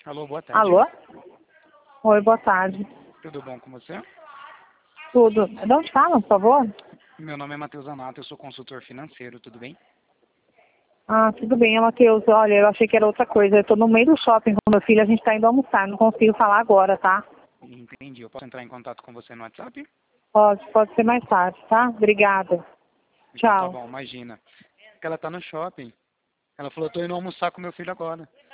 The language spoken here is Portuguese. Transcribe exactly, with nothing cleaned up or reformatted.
Alô, boa tarde. Alô? Oi, boa tarde. Tudo bom com você? Tudo. De onde fala, por favor? Meu nome é Matheus Anato, eu sou consultor financeiro, tudo bem? Ah, tudo bem, é Matheus. Olha, eu achei que era outra coisa. Eu tô no meio do shopping com meu filho, a gente tá indo almoçar, não consigo falar agora, tá? Entendi. Eu posso entrar em contato com você no WhatsApp? Pode, pode ser mais tarde, tá? Obrigada. Então tá Tchau. bom, imagina. Que ela tá no shopping. Ela falou, tô indo almoçar com meu filho agora.